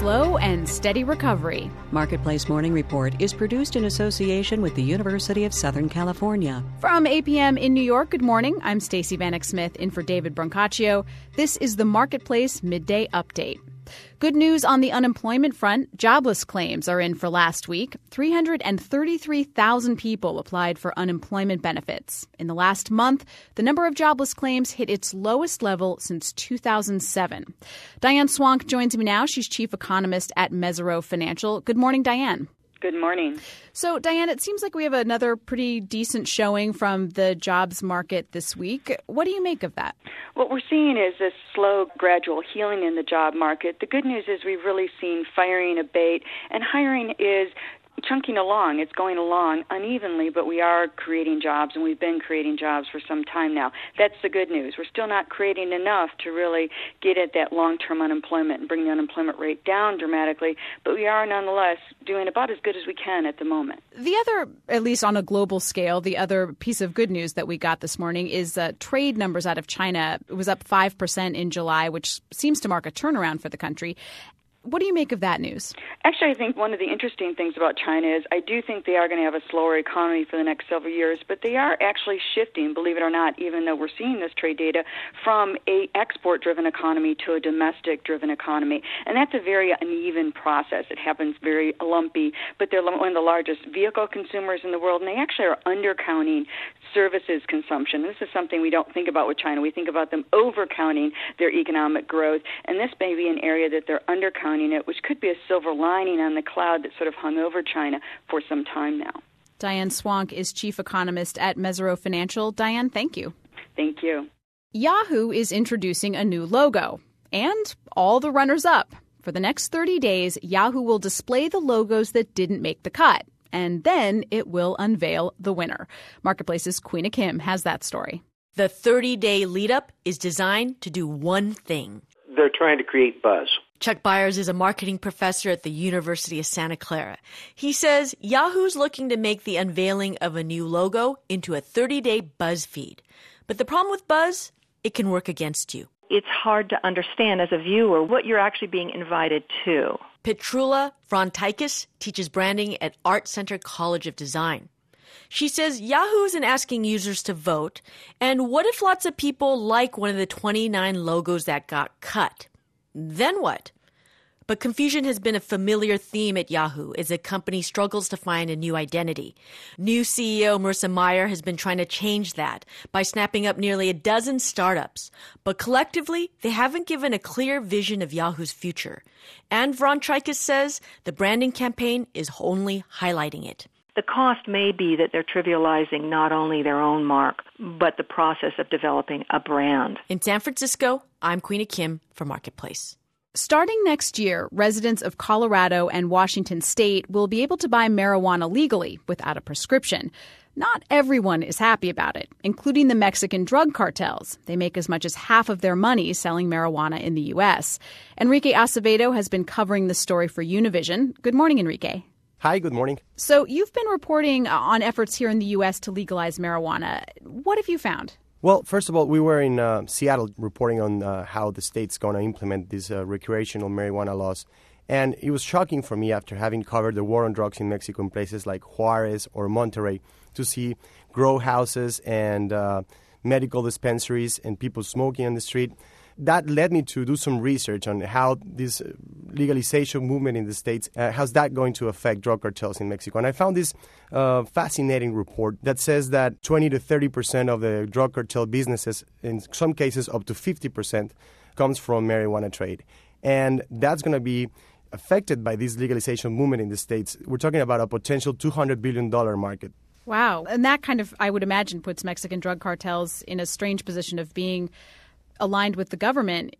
slow and steady recovery. Marketplace Morning Report is produced in association with the University of Southern California. From 8 p.m. in New York, good morning. I'm Stacey Vanek Smith in for David Brancaccio. This is the Marketplace Midday Update. Good news on the unemployment front. Jobless claims are in for last week. 333,000 people applied for unemployment benefits. In the last month, the number of jobless claims hit its lowest level since 2007. Diane Swank joins me now. She's chief economist at Mesirow Financial. Good morning, Diane. Good morning. So, Diane, it seems like we have another pretty decent showing from the jobs market this week. What do you make of that? What we're seeing is a slow, gradual healing in the job market. The good news is we've really seen firing abate, and hiring is chunking along. It's going along unevenly, but we are creating jobs, and we've been creating jobs for some time now. That's the good news. We're still not creating enough to really get at that long-term unemployment and bring the unemployment rate down dramatically, but we are nonetheless doing about as good as we can at the moment. The other, at least on a global scale, the other piece of good news that we got this morning is trade numbers out of China. It was up 5% in July, which seems to mark a turnaround for the country. What do you make of that news? Actually, I think one of the interesting things about China is I do think they are going to have a slower economy for the next several years, but they are actually shifting, believe it or not, even though we're seeing this trade data, from a export-driven economy to a domestic-driven economy. And that's a very uneven process. It happens very lumpy, but they're one of the largest vehicle consumers in the world, and they actually are undercounting services consumption. This is something we don't think about with China. We think about them overcounting their economic growth, and this may be an area that they're undercounting it, which could be a silver lining on the cloud that sort of hung over China for some time now. Diane Swank is chief economist at Mesirow Financial. Diane, thank you. Thank you. Yahoo is introducing a new logo and all the runners-up. For the next 30 days, Yahoo will display the logos that didn't make the cut, and then it will unveil the winner. Marketplace's Queena Kim has that story. The 30-day lead-up is designed to do one thing. They're trying to create buzz. Chuck Byers is a marketing professor at the University of Santa Clara. He says Yahoo's looking to make the unveiling of a new logo into a 30-day buzz feed. But the problem with buzz, it can work against you. It's hard to understand as a viewer what you're actually being invited to. Petrula Frontikis teaches branding at Art Center College of Design. She says Yahoo isn't asking users to vote, and what if lots of people like one of the 29 logos that got cut? Then what? But confusion has been a familiar theme at Yahoo as the company struggles to find a new identity. New CEO Marissa Mayer has been trying to change that by snapping up nearly a dozen startups. But collectively, they haven't given a clear vision of Yahoo's future. And Frontikis says the branding campaign is only highlighting it. The cost may be that they're trivializing not only their own mark, but the process of developing a brand. In San Francisco, I'm Queena Kim for Marketplace. Starting next year, residents of Colorado and Washington state will be able to buy marijuana legally without a prescription. Not everyone is happy about it, including the Mexican drug cartels. They make as much as half of their money selling marijuana in the U.S. Enrique Acevedo has been covering the story for Univision. Good morning, Enrique. Hi, good morning. So you've been reporting on efforts here in the U.S. to legalize marijuana. What have you found? Well, first of all, we were in Seattle reporting on how the state's going to implement these recreational marijuana laws. And it was shocking for me after having covered the war on drugs in Mexico in places like Juarez or Monterrey to see grow houses and medical dispensaries and people smoking on the street. That led me to do some research on how this legalization movement in the states, how's that going to affect drug cartels in Mexico. And I found this fascinating report that says that 20 to 30% of the drug cartel businesses, in some cases up to 50%, comes from marijuana trade. And that's going to be affected by this legalization movement in the states. We're talking about a potential $200 billion market. Wow. And that kind of, I would imagine, puts Mexican drug cartels in a strange position of being aligned with the government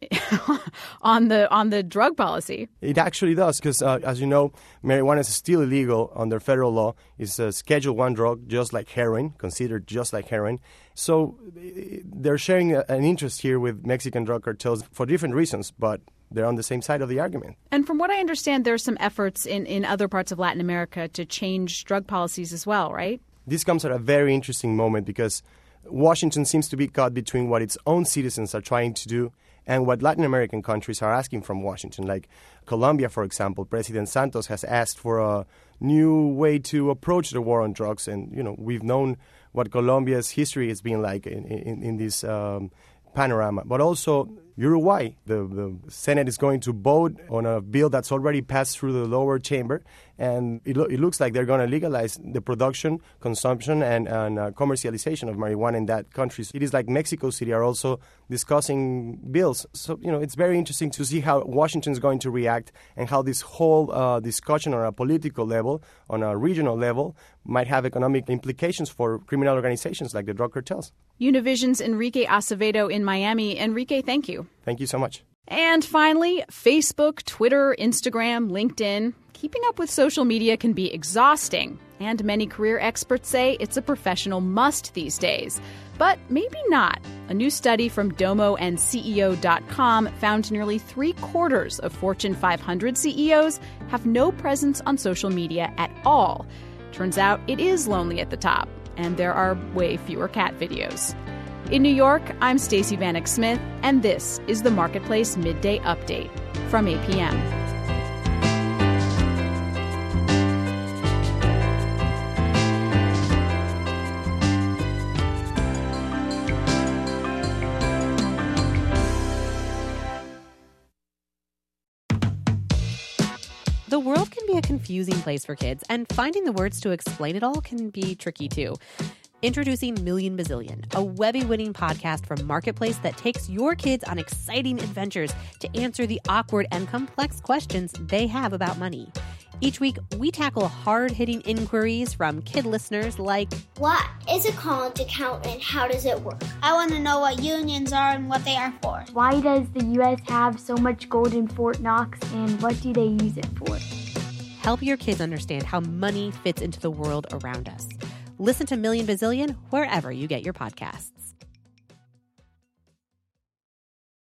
on the drug policy. It actually does, because as you know, marijuana is still illegal under federal law. It's a Schedule I drug, just like heroin, considered just like heroin. So they're sharing an interest here with Mexican drug cartels for different reasons, but they're on the same side of the argument. And from what I understand, there are some efforts in other parts of Latin America to change drug policies as well, right? This comes at a very interesting moment because Washington seems to be caught between what its own citizens are trying to do and what Latin American countries are asking from Washington. Like Colombia, for example, President Santos has asked for a new way to approach the war on drugs. And, we've known what Colombia's history has been like in this panorama. But also Uruguay, the Senate is going to vote on a bill that's already passed through the lower chamber, and it looks like they're going to legalize the production, consumption, and commercialization of marijuana in that country. It is like Mexico City are also discussing bills. So, it's very interesting to see how Washington's going to react and how this whole discussion on a political level, on a regional level, might have economic implications for criminal organizations like the drug cartels. Univision's Enrique Acevedo in Miami. Enrique, thank you. Thank you so much. And finally, Facebook, Twitter, Instagram, LinkedIn. Keeping up with social media can be exhausting, and many career experts say it's a professional must these days. But maybe not. A new study from Domo and CEO.com found nearly 3/4 of Fortune 500 CEOs have no presence on social media at all. Turns out it is lonely at the top, and there are way fewer cat videos. In New York, I'm Stacey Vanek Smith, and this is the Marketplace Midday Update from APM. The world can be a confusing place for kids, and finding the words to explain it all can be tricky too. Introducing Million Bazillion, a Webby-winning podcast from Marketplace that takes your kids on exciting adventures to answer the awkward and complex questions they have about money. Each week, we tackle hard-hitting inquiries from kid listeners like, what is a college account and how does it work? I want to know what unions are and what they are for. Why does the U.S. have so much gold in Fort Knox, and what do they use it for? Help your kids understand how money fits into the world around us. Listen to Million Bazillion wherever you get your podcasts.